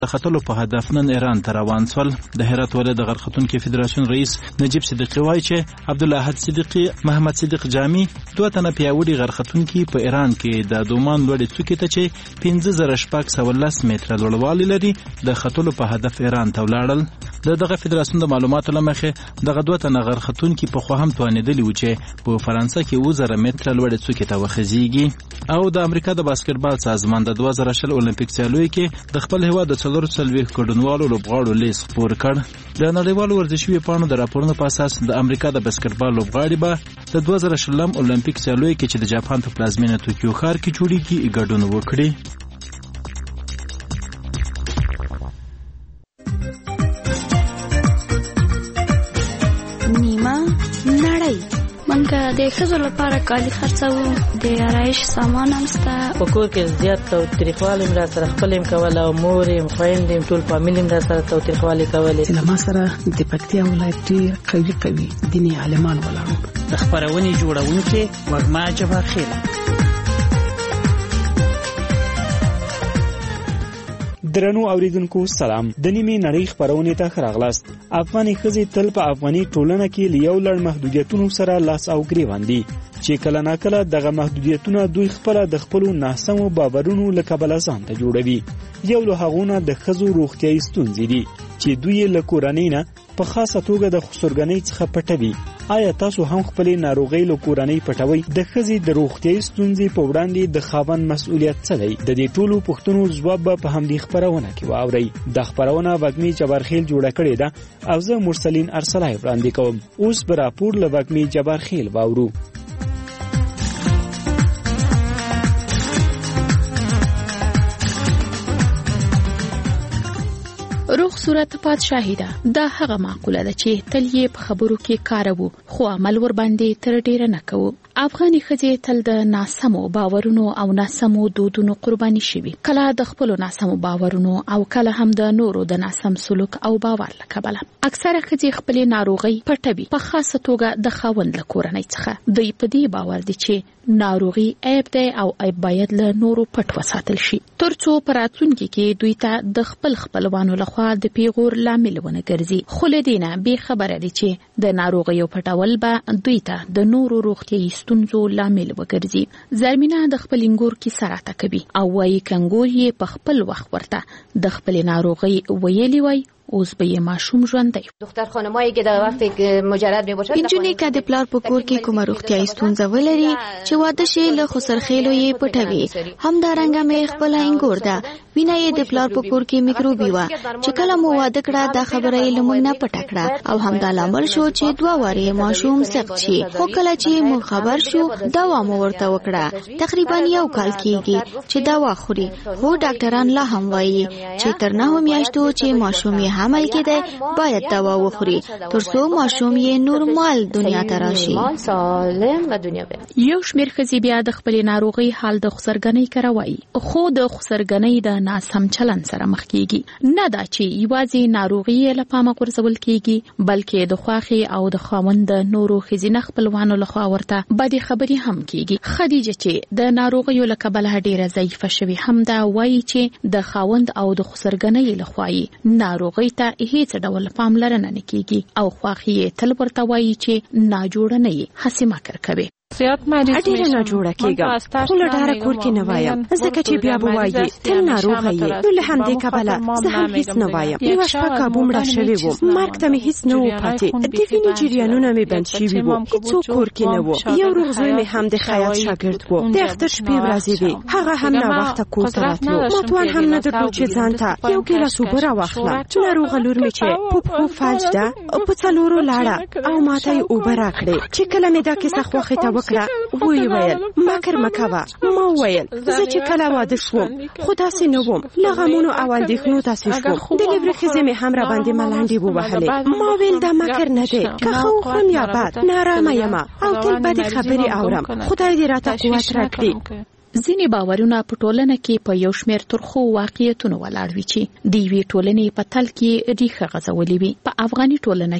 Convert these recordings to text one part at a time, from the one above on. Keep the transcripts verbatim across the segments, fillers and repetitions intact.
د خطلو په هدف نن ایران ته روان شول. د هرات ولایت د غرختونکو فدراسیون رئیس نجیب صدیقی وایي چې عبدالاحد صدیقی، محمد صدیق جامی دوه تنه پیاوړي غرختونکو په ایران کې د دومان لوړې څوکې ته چې پنځه زره شپږ سوه لس متره لوړوالی لري د خطلو په هدف ایران ته ولاړل. د دغه فدراسیون د معلوماتو له مخې دغه دوه تنه غرختونکو په خوا هم توانېدلي و چې په فرانسه کې اووه زره متره لوړې څوکې ته وخځېږي. او د امریکا د باسکټبال سازمان د دوه زره شل اولمپیک سیالیو کې د خپل هیواد د څلور څلوېښت ګډونوالو لوبغاړو لیست خپور کړ. د نړیوالو ورزشي ویبپاڼو د راپورونو په اساس د امریکا د باسکټبال لوبغاړي به د دوه زره شلم اولمپیک سیالیو کې چې د جاپان په پلازمینه توکیو ښار کې جوړیږي ګډون وکړي. نیمه نړۍ منګه د ښځو لپاره کالي خرڅوو، د آرایش سامان هم شته. په کور کې زیات تاوتریخوالی هم راسره خپل هم کوله او مور یم خویندې یم ټول فامیل هم راسره تاوتریخوالی کولې. له ما سره د پکتیا ولایت ډېر قوي قوي دیني عالمان ولاړ. د خپرونې جوړونکې وږمه جبار خیله. درنو اوریدونکو سلام. د نیمې نړۍ خپرونې ته ښه راغلاست. افغاني ښځې تل په افغاني ټولنه کې له یو لړ محدودیتونو سره لاس او ګریوان دي چې کله ناکله دغه محدودیتونه دوی خپله د خپلو ناسمو باورونو له کبله ځان ته جوړوي. یو له هغو نه د ښځو روغتیایي ستونزې دي چې دوی یې له کورنۍ نه په خاصه توګه د خسرګنۍ څخه پټوي. آیا تاسو هم خپلې ناروغۍ له کورنۍ پټوئ؟ د ښځې د روغتیایي ستونزې په وړاندې د خاوند مسؤلیت څه دی؟ د دې ټولو پوښتنو ځواب به په همدې خپرونه کې واورئ. دا خپرونه وږمې جبارخیل جوړه کړې ده او زه مرسلین ارسلای وړاندې کوم. اوس به راپور له وږمې جبارخیل واورو. روغ صورت پادشاهي ده. دا هغه معقوله ده چې تل یې په خبرو کې کاروو خو عمل ور باندې تر ډیره نه کوو. افغاني ښځې تل د ناسمو باورونو او ناسمو دودونو قرباني شوي، کله د خپلو ناسمو باورونو او کله هم د نورو د ناسم سلوک او باور له کبله. اکثره ښځې خپلې ناروغۍ پټوي، په خاصه توګه د خاوند له کورنۍ څخه. دوی په دې باور دي چې ناروغي عیب دی او عیب باید له نورو پټ وساتل شي، ترڅو په راتلونکي کې دوی ته د خپل خپلوانو لخوا د پیغور لامل ونه ګرځي. خو له دې نه بې خبره دي چې د ناروغیو پټول به دوی ته د نورو روغتیایي ستونزو لامل وګرځي. زرمینه د خپل انګور کیسه راته کوي او وایي کنګور یې په خپل وخت ورته د خپل ناروغي ویلي وای اوس به یې ماشوم ژوند دی. دختر خانمایی که در وقت مجرد می باشد، انجونی که د پلار په کور کې کومه روغتیایي ستونزه ولري چې واده شي له خسرخیلو یې پټوي. همدارنګه مې خپل انګور ده، وینه یې د پلار په کور کې میکروبي وه چې کله مو واده کړه دا خبره یې له موږ نه پټه کړه او همدا لامل شو چې دوه وارې ماشوم سخت شي. خو کله چې مو خبر شو دوا مو ورته وکړه. تقریبا یو کال کېږي چې دوا خوري، خو ډاکټران لا هم وایي چې تر نهو میاشتو چې ماشوم یې حمل کېده باید دوا وخوري ترڅو ماشوم یې نورمال دنیا ته راشي. یو شمېر ښځې بیا د خپلې ناروغۍ حال د خسرګنۍ کروي، خو د خسرګنۍ د ناسم چلن سره مخ کېږي. نه دا چې یوازې ناروغي له پامه غورځول کېږي، بلکې د خواښې او د خاوند د نورو ښځینه خپلوانو لخوا ورته بدې خبرې هم کېږي. خدیجه چې د ناروغیو له کبله ډېره ضعیفه شوې هم دا وایي چې د خاوند او د خسرګنۍ لخوا یې ناروغۍ ته هیڅ ډول پاملرنه نه کیږي او خواخي تل ورته وایي چې ناجوړه نه یې هسې مکر کوي. اډیره نه جوړه کېږم خو له ډاره کور کې نه وایم ځکه چې بیا به وایي تل ناروغه یې. نو له همدې کبله زه هم هیڅ نه وایم. یوه شپه کابو مړه شوې وم، مرګ ته مې هیڅ نه و پاتې، د وینې جریانونه مې بند شوي وو، هیڅوک کور کې نه و. یو روغ زوی مې هم د خیاط شاګرد و، د اختر شپې ورځې وې، هغه هم ناوخته کور ته راتلو. ما توان هم نه درلود چې ځان ته یو ګیلاس اوبه راواخلم. ناروغه لور مې چې پوپخو فلج ده په څلورو لاړه او ماته یې اوبه راکړې. چې کله مې دا کیسه خوښې ته وکړه وی ویل مکر مکوه. ما ویل زه چې کله واده شوم خو داسې نه وم، له غمونو او اندېښنو داسې شوم. د لیبرې ښځې مې هم را باندې ملنډې ووهلې. ما ویل دا مکر نه دی، که ښه وخورم یا بد نارامه یم او تل بدې خبرې اورم. خدای دې راته قوت راکړي. ځینې باورونه په ټولنه کې په یو شمېر ترخو واقعیتونو ولاړ وي چې د یوې ټولنې په تل کې ریښه غځولې وي. په افغاني ټولنه کې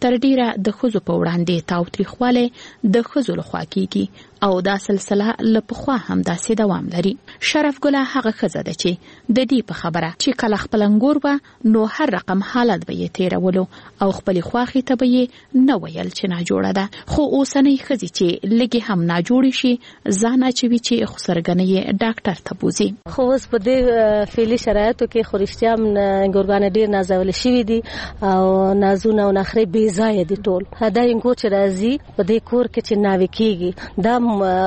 تر ډیره د ښځو په وړاندې تاوتریخوالی د ښځو لخوا کیږي او دا سلسله له پخوا هم داسې دوام لري. شرف ګله هغه ښځه ده چې د دې په خبره چې کله خپل انګور به نو هر رقم حالت به یې تیرولو او خپلې خواښې ته به یې نه ویل چې ناجوړه ده. خو اوسنۍ ښځې چې لږې هم ناجوړې شي ځان اچوي چې خسرګنۍ یې ډاکټر ته بوځي. خو اوس په دې فعلي شرایطو کې خو رښتیا هم انګورګانې ډېر نازولې شوي دي او نازونه او نخرې بې ځایه دي ټول. دا انګور چې راځي په دې کور کې چې ناوې کېږي دا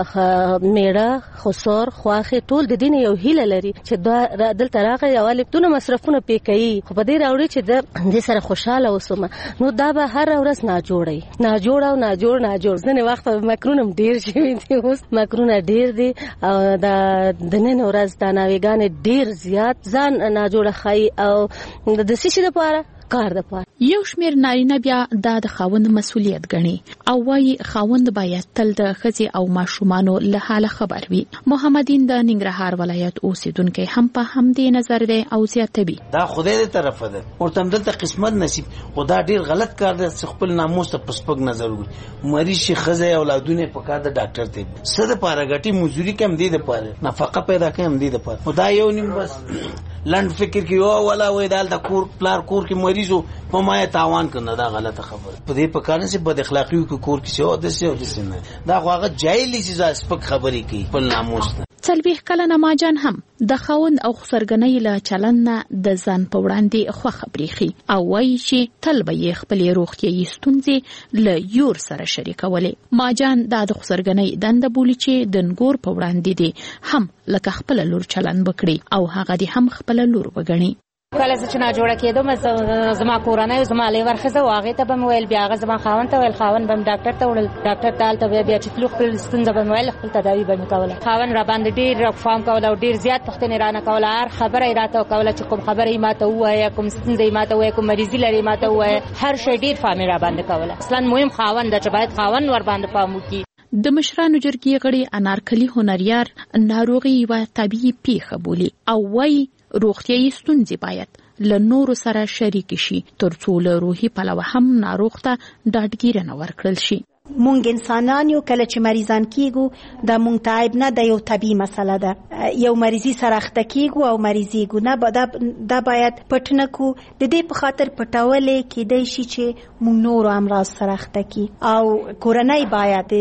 میړه خسر خواخې ټول د دین یو هیله لري چې دا دلته راغی یوالې دونه مصرفونه پې کوي خو په دې راوړي چې د دې سره خوشحاله اوسم نو دا به هر ورځ ناجوړی ناجوړ او ناجوړ ناجوړ ځنې وخت مکرونه هم ډېر شوي دي اوس مکرونه ډېر دي او دا د نن ورځ دا ناوېګانې ډېر زیات ځان ناجوړه ښایي او د څه شي دپاره کار د پاره. یو شمیر نارینه بیا دا د خاوند مسؤلیت ګڼي او وايي خاوند باید تل د ښځې او ماشومانو له حاله خبر وي. محمدین د ننګرهار ولایت اوسیدونکی هم په همدې نظر دی او زیاتوي دا خدای دې طرفه ده ورته دلته قسمت نصیب خدا ډیر غلط کار دی چې خپل ناموس ته پسپک نظر وي مریض شي ښځه اولادونه په کار د ډاکټر ته څه د پاره غټي مزدوري کم دی د پاره نفقه پیدا کم دی د پاره خدا یو نیم بس لند فکر کې او ولا وې دال د کور پلار کور کې مریضو په ما تاوان کنه دا غلطه خبره په دې په کارن سي بد اخلاقی کو کور کې شو د سه او د سه نه دا هغه جاهلی چې سپک خبري کوي په ناموس نه. څلوېښت کلنه ماجان هم د خاوند او خسرګنۍ له چلند نه د ځان په وړاندې خوښه بریښي او وایي چې تل به یې خپلې روغتیایي ستونزې له یور سره شریکولې. ماجان دا د خسرګنۍ دنده بولي چې د نګور په وړاندې دی هم لکه خپله لور چلند وکړي او هغه دې هم خپله لور وګڼي. کله چې ناجوړه کېدم زما کورنۍ زما لیور ښځه و هغې ته به مې ویل بیا هغه زما خاوند ته ویل خاوند به مې ډاکټر ته وړل ډاکټر ته هلته بیا چې تلو خپل ستونزه به مې ویل خپل تداوي به مې کوله. خاوند راباندې ډېر پام کوله او ډېر زیات پوښتنې رانه کوله هر خبره یې راته کوله چې کوم خبره یې ماته ووایه کوم ستونزه یې ماته ووایه کوم مریضي لري یې ماته ووایه هر شی ډېر پام یې راباندې کوله. اصلا مهم خاوند ده چې باید خاوند ورباندې پام وکړي. د مشرانو جرګې غړي انارکلي هنریار ناروغي یوه طبیعي پیښه بولي او وایي روغتیایي ستونزې باید له نورو سره شریک شي ترڅو له روحي پلوه هم ناروغ ته ډاډګیرنه ورکړل شي. مونږ انسانان یو کله چې مریضان کیږو د مونږ ته عیب نه د یو طبیعي مسله ده یو مریضي سره اخته کیږو او مریضیږو نه دا باید پټ نه کو د دې په خاطر پټولې کېدای شي چې مونږ نورو امراض سره اخته کی او کورنۍ باید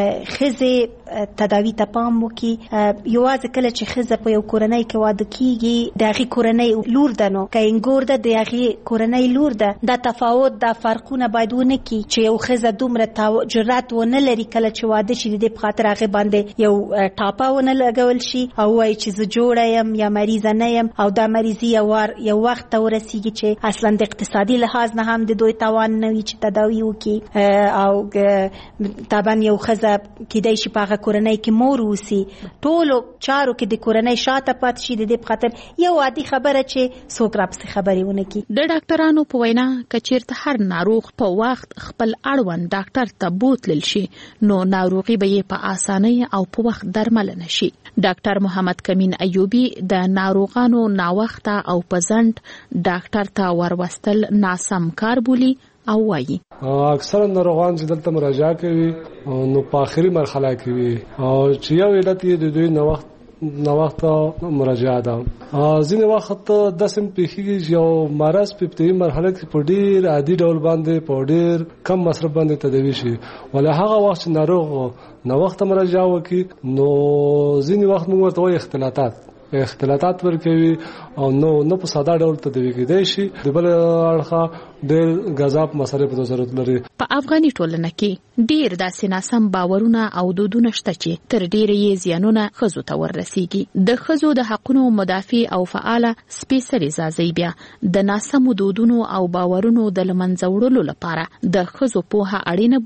ښځې تداوي ته پام وکړي. یوازې کله چې ښځه په یو کورنۍ کې واده کیږي د هغې کورنۍ لور ده نو که انګور ده د هغې کورنۍ لور ده دا تفاوت دا فرقونه باید ونه کړي چې یو ښځه دومره جرأت ونه لري کله چې واده شي د دې په خاطر هغې باندې یو ټاپه ونه لګول شي او وایي چې زه جوړه یم یا مریضه نه یم او دا مریضي یو وخت ته ورسیږي چې اصلا د اقتصادي لحاظ نه هم د دوی توان نه وي چې تداوي وکړي او طبعا یو ښځه کیدای شي په هغه کورنۍ کې مور اوسي ټولو چارو کې د کورنۍ شاته پاتې شي د دې په خاطر یو عادي خبره چې څوک راپسې خبرې ونه کړي. د ډاکټرانو په وینا که چېرته هر ناروغ په وخت خپل اړوند ډاکټر ته بوتلل شي نو ناروغي به یې په اسانۍ او په وخت درملنه شي. ډاکټر محمد کمین ایوبی د ناروغانو ناوخته او په ځنډ ډاکټر ته وروستل ناسم کار بولي او وایي اکثر ناروغان چې دلته مراجعه کوي نو په آخري مرحله کې وي او چې یو علت یې د دوی ناوخت ناوخته مراجعه ده. ځینې وخت داسې پیښیږي چې یو مرض په ابتدایي مرحله کې په ډېر عادي ډول باندې په ډېر کم مصرف باندې تداوي شي ولې هغه وخت چې ناروغ ناوخته مراجعه وکړي نو ځینې وخت موږ ورته وایو اختلاطات اختلاطات ورکوي او نو نو په ساده ډول تداوي کېدای شي. د بل اړخه ډېر غذاب مسالې په ضرورت لري. په افغاني ټولنه کې ډېر داسې ناسم باورونه او دودونه شته چې تر ډېره یې زیانونه ښځو ته وررسیږي. د ښځو د حقونو مدافع او فعاله سپېڅلې ځاځی بیا د ناسمو دودونو او باورونو د له منځه وړلو لپاره د ښځو پوهه اړینه بولي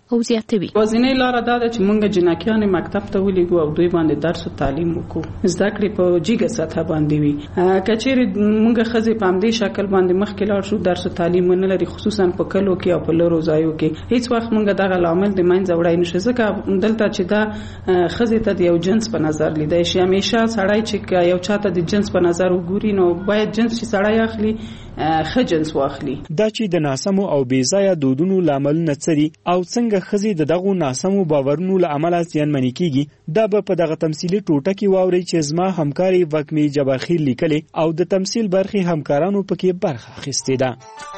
او زیاتوي. وازینې لاره دا ده چې موږ جنکیان مکتب ته ولېږو او دوی باندې درس او تعلیم وکړو. زده کړې په جګه سطح باندې وي. کچېرې موږ ښځې په همدې شکل باندې مخکې لاړ شو درس او تعلیم ونه لري، خصوصا په کلو کې او په لرو ځایو کې، هیڅ وخت موږ دغه لامل د منځه وړای نشو. ځکه دلته چې دا ښځې ته د یو جنس په نظر لیدای شي، همیشه سړی چې یو چاته د جنس په نظر وګوري نو باید جنس چې سړی اخلي ښه جنس واخلي. دا چې د ناسمو او بې ځایه دودونو لامل نڅري او څنګه ښځې د دغو ناسمو باورونو له امله زیانمنې کیږي، دا به په دغه تمثیلي ټوټه کې واورئ چې زما همکاري وکمې جبارخیل لیکلې او د تمثیل برخې همکارانو پکې برخه اخیستې ده.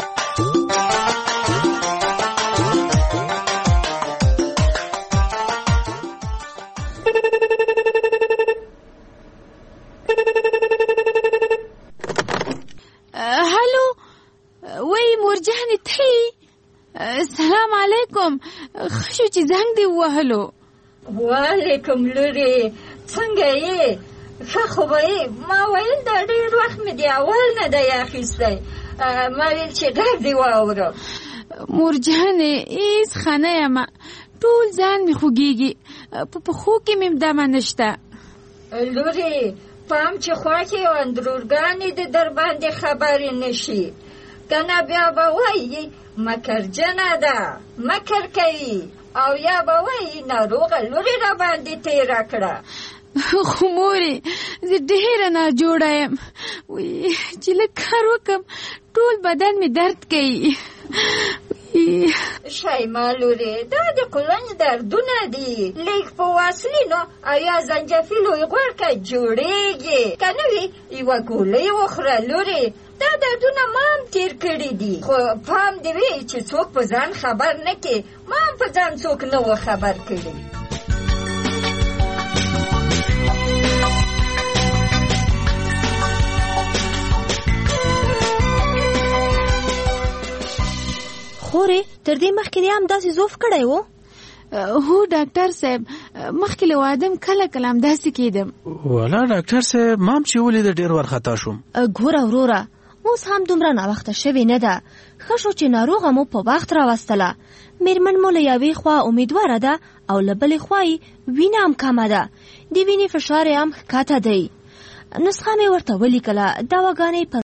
مرجان تی السلام علیکم، خشو چې زنګ دی وهلو. وعلیکم لوري، څنګه یې؟ ښه خو به یې؟ ما ویل دا ډېر وخت مې دی اول نه دی اخیستی، ما ویل چې ډېر دی واورم. مرجانې هېڅ ښه نه یم، ټول ځان مې خوږېږي، په پښو کې مې دمه نشته. لوري پام چې خواښې او اندرورګانې د در باندې خبرې نشي، کنه بیا به وایي مکرجنه ده، مکر کوي، او یا به وایي ناروغه لورې را باندې تېره کړه. خو مورې زه ډېره ناجوړه یم، چې لږ کار وکړم ټول بدن مې درد کوي. شیما لورې دا د کولنج دردونه دي، لږ په واسلینو او یا زنجفیل او غوړ که جوړېږي، که نه وي یوه ګولۍ وخوره لورې، دا دردونه ما هم تیر کړي دي. خو پام دې وي چې څوک په ځان خبر نه کړي، ما هم په ځان څوک نه و خبر کړي. خورې تر دې مخکې دې هم داسې زوف کړی و؟ هو ډاکټر صاحب، مخکې له واده م کله کله همداسې کېدم. والا ډاکټر صاحب ما هم چې ولیده ډېر وارخطا شوم. ګوره وروره اوس هم دومره ناوخته شوې نه ده، ښه شو چې ناروغه مو په وخت راوستله. میرمن مو له یوې خوا امیدواره ده او له بلې خوا یې وینه هم کمه ده، د وینې فشار یې هم ښکته دی. نسخه مې ورته ولیکله، دواګانې پر